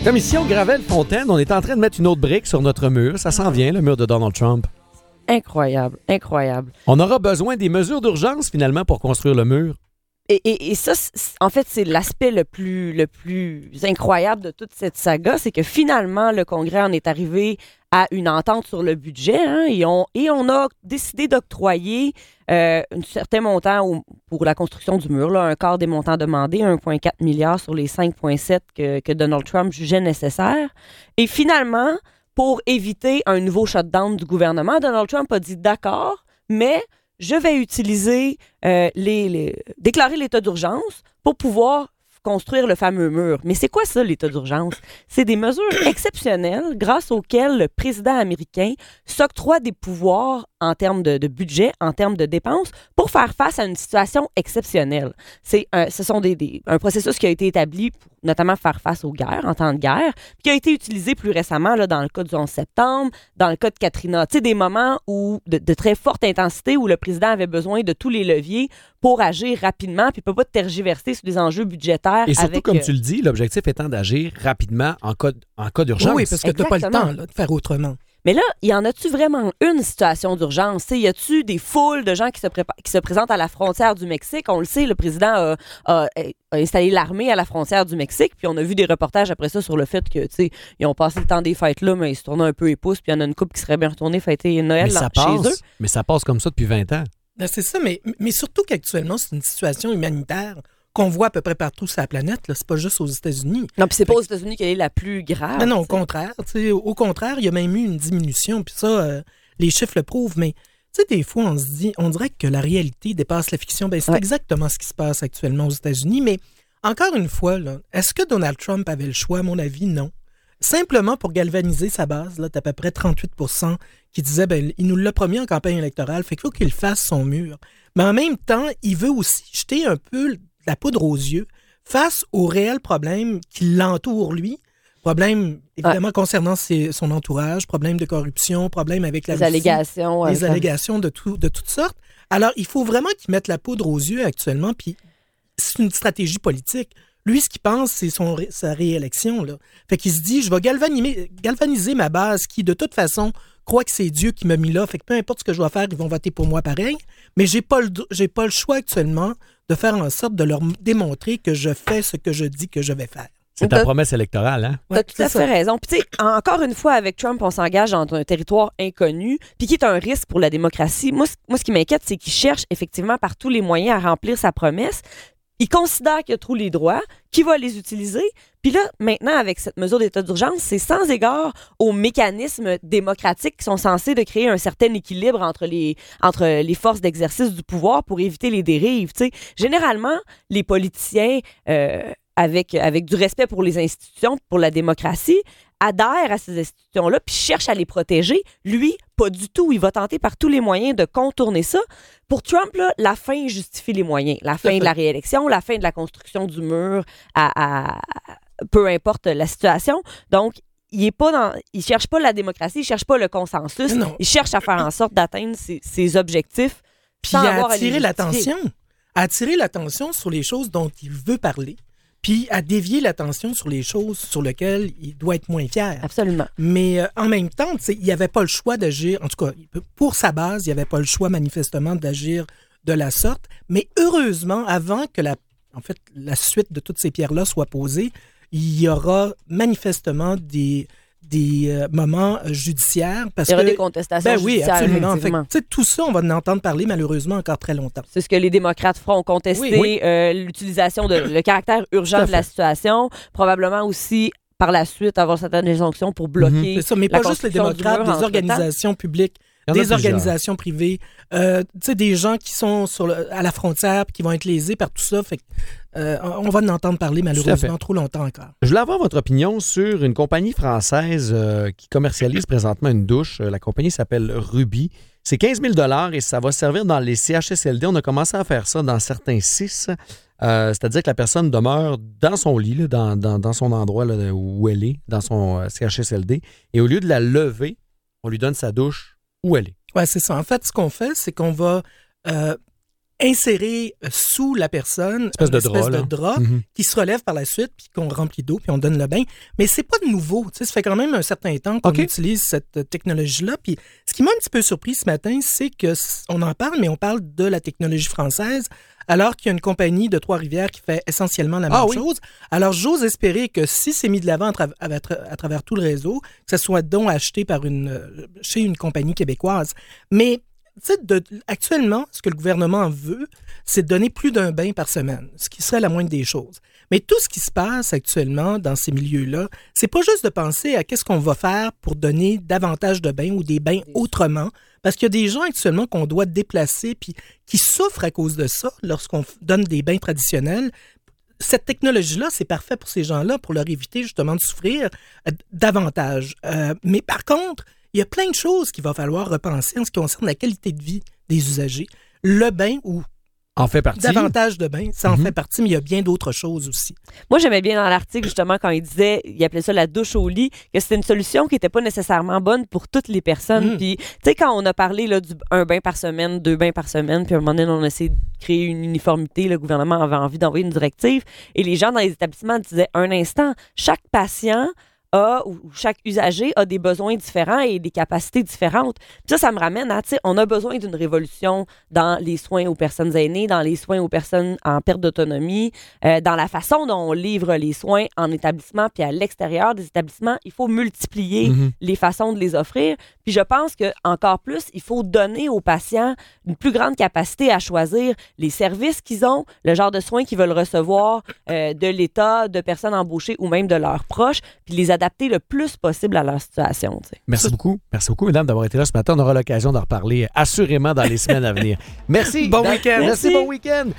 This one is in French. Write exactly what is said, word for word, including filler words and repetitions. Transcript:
Comme ici, on gravait le fontaine, on est en train de mettre une autre brique sur notre mur. Ça s'en vient, le mur de Donald Trump. Incroyable, incroyable. On aura besoin des mesures d'urgence, finalement, pour construire le mur. Et, et, et ça, en fait, c'est l'aspect le plus, le plus incroyable de toute cette saga, c'est que finalement, le Congrès en est arrivé à une entente sur le budget, hein, et, on, et on a décidé d'octroyer euh, un certain montant au, pour la construction du mur, là, un quart des montants demandés, un virgule quatre milliard sur les cinq virgule sept que, que Donald Trump jugeait nécessaires. Et finalement, pour éviter un nouveau shutdown du gouvernement, Donald Trump a dit d'accord, mais je vais utiliser, euh, les, les, déclarer l'état d'urgence pour pouvoir construire le fameux mur. Mais c'est quoi ça, l'état d'urgence? C'est des mesures exceptionnelles grâce auxquelles le président américain s'octroie des pouvoirs en termes de, de budget, en termes de dépenses, pour faire face à une situation exceptionnelle. C'est un, ce sont des, des, un processus qui a été établi pour notamment faire face aux guerres, en temps de guerre, puis qui a été utilisé plus récemment là, dans le cas du onze septembre, dans le cas de Katrina. Tu sais, des moments où, de, de très forte intensité où le président avait besoin de tous les leviers pour agir rapidement, puis il ne peut pas tergiverser sur des enjeux budgétaires. Et surtout, avec, comme euh, tu le dis, l'objectif étant d'agir rapidement en cas, en cas d'urgence. Oui, parce que tu n'as pas le Exactement. temps là, de faire autrement. Mais là, y en a-tu vraiment une situation d'urgence? T'sais, y a-tu des foules de gens qui se, prépa- qui se présentent à la frontière du Mexique? On le sait, le président a, a, a installé l'armée à la frontière du Mexique, puis on a vu des reportages après ça sur le fait que, tu sais, ils ont passé le temps des fêtes là, mais ils se tournaient un peu épousses, puis il y en a une couple qui serait bien retournée fêter Noël mais ça là, passe, chez eux. Mais ça passe comme ça depuis vingt ans. Ben, c'est ça, mais, mais surtout qu'actuellement, c'est une situation humanitaire qu'on voit à peu près partout sur la planète. Là. C'est pas juste aux États-Unis. Non, puis c'est Fait pas aux États-Unis qu'elle est la plus grave. Non, non, au t'sais. contraire. T'sais, au contraire, il y a même eu une diminution. Puis ça, euh, les chiffres le prouvent. Mais tu sais, des fois, on se dit, on dirait que la réalité dépasse la fiction. Ben, c'est Ouais. exactement ce qui se passe actuellement aux États-Unis. Mais encore une fois, là, est-ce que Donald Trump avait le choix? À mon avis, non. Simplement pour galvaniser sa base, là, t'as à peu près trente-huit pour cent qui disaient, ben, il nous l'a promis en campagne électorale, fait qu'il faut qu'il fasse son mur. Mais en même temps, il veut aussi jeter un peu la poudre aux yeux face aux réels problèmes qui l'entourent, lui. Problèmes, évidemment, ouais. concernant ses, son entourage, problèmes de corruption, problèmes avec la Les Russie, allégations. les euh, allégations de, tout, de toutes sortes. Alors, il faut vraiment qu'il mette la poudre aux yeux actuellement, puis c'est une stratégie politique. Lui, ce qu'il pense, c'est son, sa réélection. Là. Fait qu'il se dit, je vais galvaniser, galvaniser ma base qui, de toute façon, croit que c'est Dieu qui m'a mis là. Fait que peu importe ce que je dois faire, ils vont voter pour moi pareil. Mais j'ai pas le, j'ai pas le choix actuellement de faire en sorte de leur démontrer que je fais ce que je dis que je vais faire. C'est ta promesse électorale, hein? T'as tout à fait raison. Puis tu sais, encore une fois, avec Trump, on s'engage dans un territoire inconnu, puis qui est un risque pour la démocratie. Moi, moi ce qui m'inquiète, c'est qu'il cherche effectivement par tous les moyens à remplir sa promesse. Il considère qu'il a tous les droits, qu'il va les utiliser. Puis là, maintenant, avec cette mesure d'état d'urgence, c'est sans égard aux mécanismes démocratiques qui sont censés de créer un certain équilibre entre les, entre les forces d'exercice du pouvoir pour éviter les dérives. Tu sais, généralement, les politiciens, euh, avec, avec du respect pour les institutions, pour la démocratie, adhèrent à ces institutions-là puis cherchent à les protéger. Lui, pas du tout. Il va tenter par tous les moyens de contourner ça. Pour Trump, là, la fin justifie les moyens. La fin de la réélection, la fin de la construction du mur, à, à, peu importe la situation. Donc, il est pas dans, il cherche pas la démocratie, il cherche pas le consensus. Non. Il cherche à faire en sorte d'atteindre ses, ses objectifs. Puis sans à avoir attirer à les l'attention. À attirer l'attention sur les choses dont il veut parler. Puis à dévier l'attention sur les choses sur lesquelles il doit être moins fier. Absolument. Mais euh, en même temps, il n'y avait pas le choix d'agir, en tout cas, pour sa base, il n'y avait pas le choix manifestement d'agir de la sorte. Mais heureusement, avant que la, en fait, la suite de toutes ces pierres-là soit posée, il y aura manifestement des, des euh, moments judiciaires. Parce il y aura que, des contestations ben oui, judiciaires. absolument. Fait que, tout ça, on va en entendre parler malheureusement encore très longtemps. C'est ce que les démocrates feront, contester oui, oui. Euh, l'utilisation de le caractère urgent de la situation, probablement aussi par la suite avoir certaines injonctions pour bloquer. Mm-hmm. C'est ça, mais la pas juste les démocrates, des organisations publiques, des organisations privées, euh, tu sais, des gens qui sont sur le, à la frontière et qui vont être lésés par tout ça. Fait que, euh, on va en entendre parler malheureusement trop longtemps encore. Je voulais avoir votre opinion sur une compagnie française euh, qui commercialise présentement une douche. La compagnie s'appelle Ruby. C'est quinze mille dollars et ça va servir dans les C H S L D. On a commencé à faire ça dans certains C I S. Euh, c'est-à-dire que la personne demeure dans son lit, là, dans, dans, dans son endroit là, où elle est, dans son euh, C H S L D. Et au lieu de la lever, on lui donne sa douche où elle est. Oui, c'est ça. En fait, ce qu'on fait, c'est qu'on va euh, inséré sous la personne une espèce une de espèce drap, de là. drap Mm-hmm. qui se relève par la suite, puis qu'on remplit d'eau, puis on donne le bain. Mais c'est pas de nouveau. Tu sais, ça fait quand même un certain temps qu'on OK. utilise cette technologie-là. Puis ce qui m'a un petit peu surpris ce matin, c'est que on en parle, mais on parle de la technologie française, alors qu'il y a une compagnie de Trois-Rivières qui fait essentiellement la même Ah oui. chose. Alors, j'ose espérer que si c'est mis de l'avant à, tra- à tra- à travers tout le réseau, que ce soit donc acheté par une, euh, chez une compagnie québécoise. Mais tu sais, de- actuellement, ce que le gouvernement veut, c'est de donner plus d'un bain par semaine, ce qui serait la moindre des choses. Mais tout ce qui se passe actuellement dans ces milieux-là, c'est pas juste de penser à qu'est-ce qu'on va faire pour donner davantage de bains ou des bains autrement, parce qu'il y a des gens actuellement qu'on doit déplacer puis qui souffrent à cause de ça lorsqu'on f- donne des bains traditionnels. Cette technologie-là, c'est parfait pour ces gens-là, pour leur éviter justement de souffrir euh, davantage. Euh, mais par contre, il y a plein de choses qu'il va falloir repenser en ce qui concerne la qualité de vie des usagers. Le bain ou En fait partie. davantage de bains, ça en Mhm. fait partie, mais il y a bien d'autres choses aussi. Moi, j'aimais bien dans l'article, justement, quand il disait, il appelait ça la douche au lit, que c'était une solution qui n'était pas nécessairement bonne pour toutes les personnes. Mm. Puis, tu sais, quand on a parlé là, du un bain par semaine, deux bains par semaine, puis à un moment donné, on a essayé de créer une uniformité, le gouvernement avait envie d'envoyer une directive, et les gens dans les établissements disaient, un instant, chaque patient a, ou ou chaque usager a des besoins différents et des capacités différentes. Puis ça, ça me ramène à, tu sais, on a besoin d'une révolution dans les soins aux personnes aînées, dans les soins aux personnes en perte d'autonomie, euh, dans la façon dont on livre les soins en établissement puis à l'extérieur des établissements. Il faut multiplier Mhm. les façons de les offrir. Puis je pense que encore plus, il faut donner aux patients une plus grande capacité à choisir les services qu'ils ont, le genre de soins qu'ils veulent recevoir euh, de l'État, de personnes embauchées ou même de leurs proches, puis les adapter le plus possible à leur situation. Tu sais. Merci beaucoup. Merci beaucoup, mesdames, d'avoir été là ce matin. On aura l'occasion d'en reparler assurément dans les semaines à venir. Merci. Bon Dan- week-end. Merci, Merci. bon week-end.